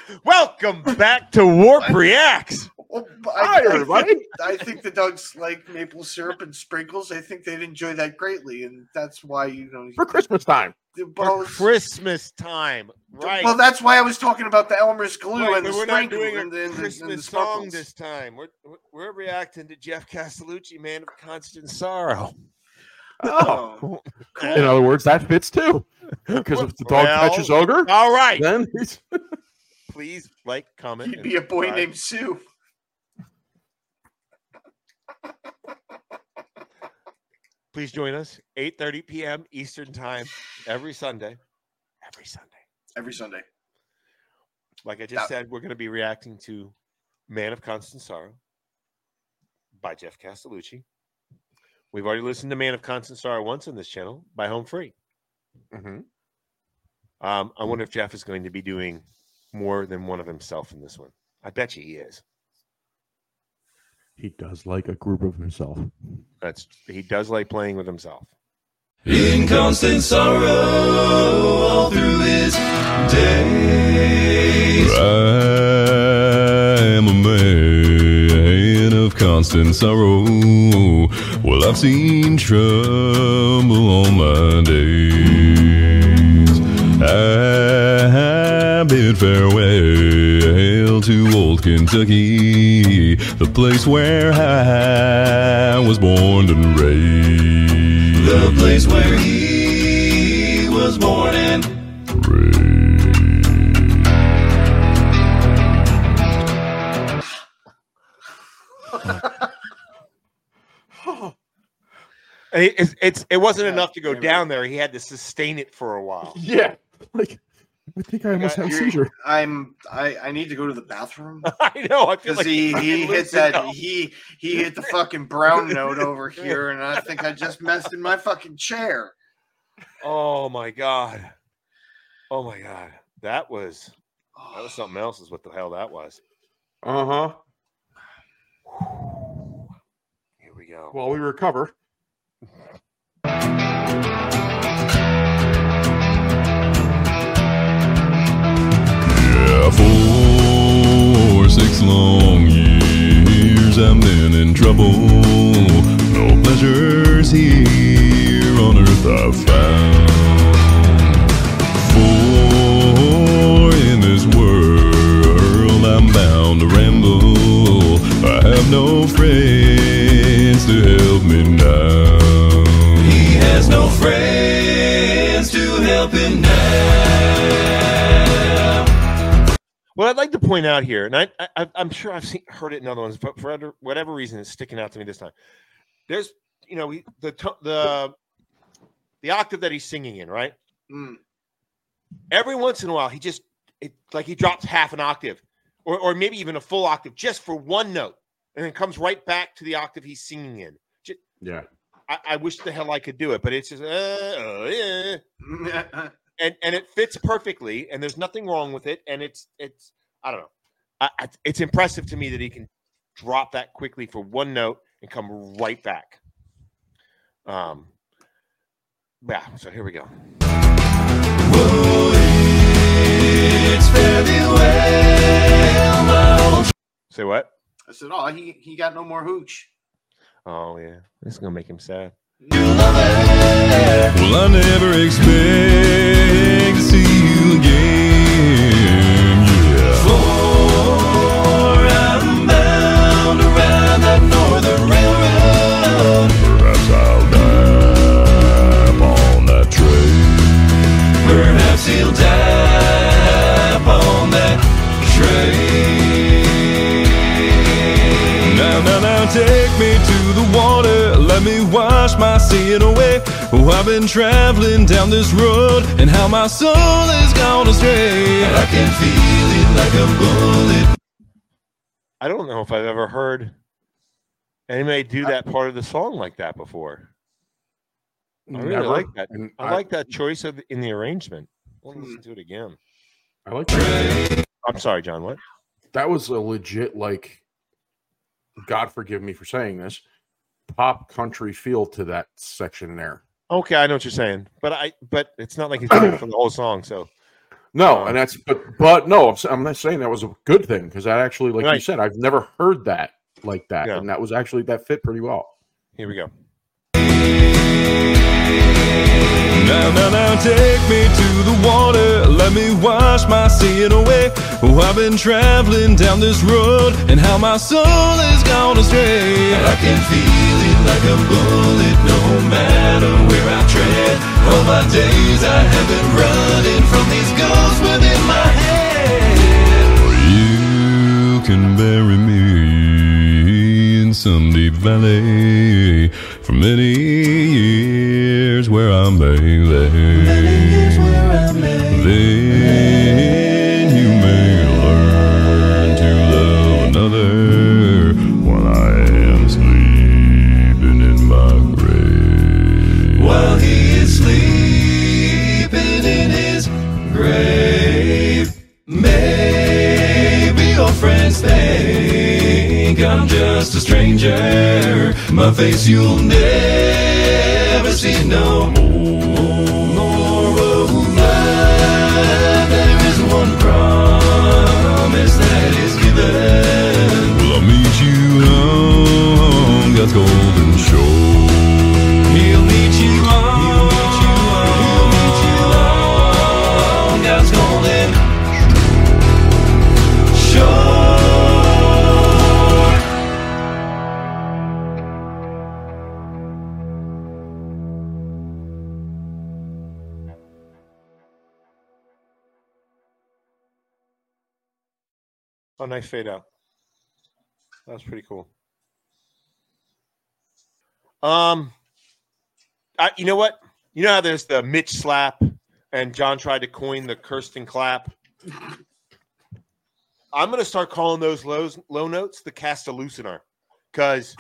Welcome back to Warp Reacts. Hi, everybody. I think the dogs like maple syrup and sprinkles. I think they'd enjoy that greatly, and that's why for Christmas time. For Christmas time, right? Well, that's why I was talking about the Elmer's glue Right, and the we're sprinkle not doing and a the Christmas sparkles. song this time. We're reacting to Jeff Castellucci, Man of Constant Sorrow. Oh, In other words, that fits too. Because if the dog catches ogre, all right, then he's please like, comment. He'd be a boy named Sue. Please join us 8:30 p.m. Eastern Time every Sunday. Every Sunday. Like I just said, we're going to be reacting to Man of Constant Sorrow by Jeff Castellucci. We've already listened to Man of Constant Sorrow once on this channel by Home Free. Mm-hmm. I wonder if Jeff is going to be doing more than one of himself in this one. I bet you he is. He does like a group of himself. He does like playing with himself. In constant sorrow all through his days. I am a man of constant sorrow. Well, I've seen trouble on my days. I bid farewell to old Kentucky, the place where I was born and raised. The place where he was born and raised. It wasn't enough to go down there. He had to sustain it for a while. Yeah, like I think I almost had a seizure. I need to go to the bathroom. I know. I feel Because like he hit that he hit the fucking brown note over here, and I think I just messed in my fucking chair. Oh my god. That was something else. Is what the hell that was. Uh-huh. Here we go. While we recover. Yeah, for 6 long years I've been in trouble. No pleasures here on earth I've found. For in this world I'm bound to ramble. I have no friends to help me now. He has no friends to help him now. What I'd like to point out here, and I'm sure I've heard it in other ones, but for whatever reason, it's sticking out to me this time. There's, the octave that he's singing in, right? Mm. Every once in a while, he drops half an octave, or maybe even a full octave, just for one note, and then comes right back to the octave he's singing in. Yeah. I wish the hell I could do it, but it's just and it fits perfectly, and there's nothing wrong with it, and it's I don't know, it's impressive to me that he can drop that quickly for one note and come right back. Yeah, so here we go. Whoa, it's fairly well. Say what? I said, "Oh, he got no more hooch." Oh yeah, this is gonna make him sad. You love it. Well, I never expect to see you again. Yeah. For I'm bound to ride that northern railroad. Perhaps I'll die upon that train. Perhaps he'll die upon that train. Now, take me to the water. Let me wash my sin away. Oh, I've been traveling down this road, and how my soul has gone astray. I can feel it like a bullet. I don't know if I've ever heard anybody do that part of the song like that before. I really like that. I like that choice in the arrangement. I'll listen to it again. I like that. I'm sorry, John. What? That was a legit, God forgive me for saying this, pop country feel to that section there. Okay, I know what you're saying, but it's not like he's doing it for the whole song. So No, and that's but no, I'm not saying that was a good thing because I actually, like you said, I've never heard that like that, and that was actually that fit pretty well. Here we go. Now, take me to the water. Let me wash my sin away. Oh, I've been traveling down this road, and how my soul has gone astray. I can feel it like a bullet, no matter where I tread. All my days I have been running from these ghosts within my head. You can bury me in some deep valley for many years where I may lay. Then you may learn to love another while I am sleeping in my grave. While he is sleeping in his grave, maybe your friends think I'm just a stranger. My face you'll never see no more of mine. There is one promise that is given. Well, I'll meet you on God's golden shore. He'll meet you on God's golden shore. Oh, nice fade out. That was pretty cool. You know what? You know how there's the Mitch slap, and John tried to coin the Kirsten clap. I'm gonna start calling those low notes the Castellucinar, because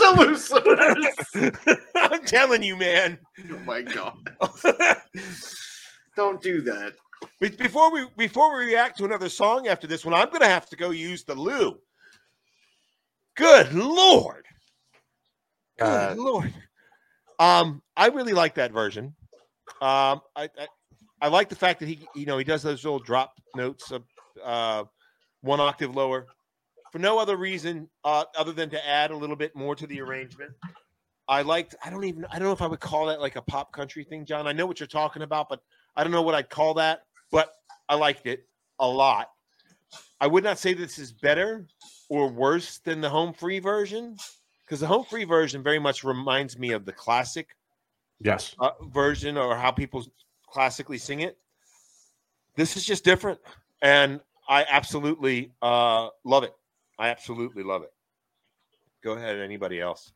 I'm telling you, man. Oh my god! Don't do that. Before we react to another song after this one, I'm going to have to go use the loo. Good Lord. Good Lord. I really like that version. I like the fact that he does those little drop notes of 1 octave lower for no other reason other than to add a little bit more to the arrangement. I don't know if I would call that like a pop country thing, John. I know what you're talking about, but I don't know what I'd call that. But I liked it a lot. I would not say this is better or worse than the home free version, because the home free version very much reminds me of the classic version, or how people classically sing it. This is just different, and I absolutely love it. I absolutely love it. Go ahead, anybody else?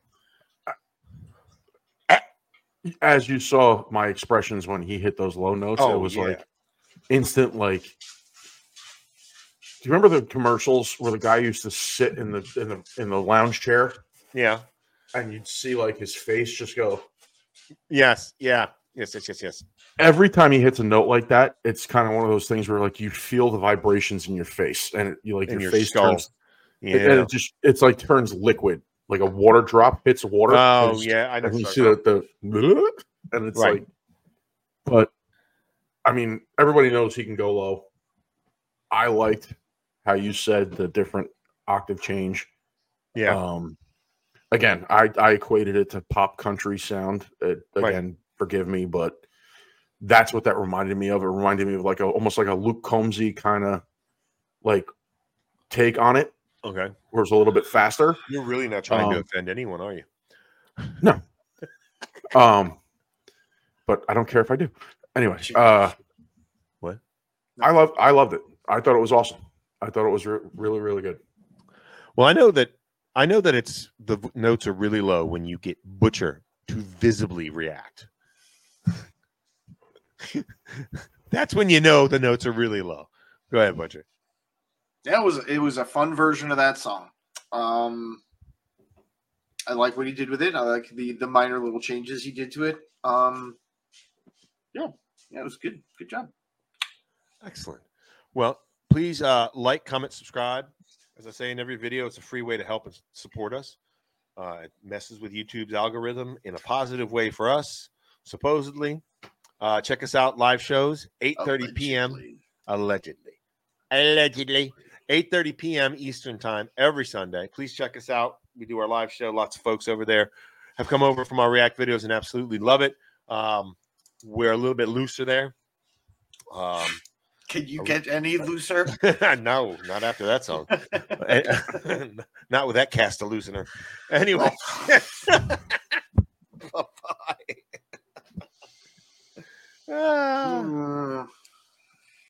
As you saw my expressions when he hit those low notes, it was like instant, like, do you remember the commercials where the guy used to sit in the lounge chair? Yeah. And you'd see like his face just go. Yes. Yeah. Yes. Every time he hits a note like that, it's kind of one of those things where like you feel the vibrations in your face, and your face skull. turns. And it's like turns liquid, like a water drop hits water. Oh yeah, I know. And you see and it's like, but I mean, everybody knows he can go low. I liked how you said the different octave change. Yeah. Again, I equated it to pop country sound. Again, forgive me, but that's what that reminded me of. It reminded me of like almost like a Luke Combsy kind of like take on it. Okay. Where it's a little bit faster. You're really not trying to offend anyone, are you? No. But I don't care if I do. Anyway, what? I loved it. I thought it was awesome. I thought it was really, really good. Well, I know that it's the notes are really low when you get Butcher to visibly react. That's when you know the notes are really low. Go ahead, Butcher. Yeah, it was a fun version of that song. I like what he did with it. I like the minor little changes he did to it. Yeah, it was good. Good job. Excellent. Well, please like, comment, subscribe. As I say in every video, it's a free way to help and support us. It messes with YouTube's algorithm in a positive way for us, supposedly. Check us out, live shows, 8:30 p.m. Allegedly. 8:30 p.m. Eastern time every Sunday. Please check us out. We do our live show. Lots of folks over there have come over from our React videos and absolutely love it. We're a little bit looser there. Can you get any looser? No, not after that song. Not with that cast of loosener. Anyway.